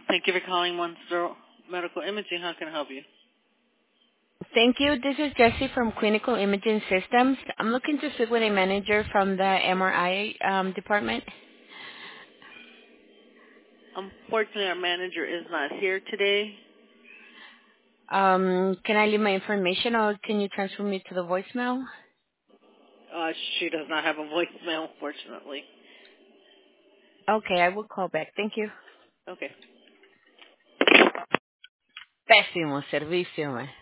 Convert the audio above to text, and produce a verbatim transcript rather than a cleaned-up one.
Thank you for calling One Zero Medical Imaging. How can I help you? Thank you. This is Jessie from Clinical Imaging Systems. I'm looking to speak with a manager from the M R I um, department. Unfortunately, our manager is not here today. Um, can I leave my information or can you transfer me to the voicemail? Uh, she does not have a voicemail, unfortunately. Okay, I will call back. Thank you. Okay. Péssimo servicio, man.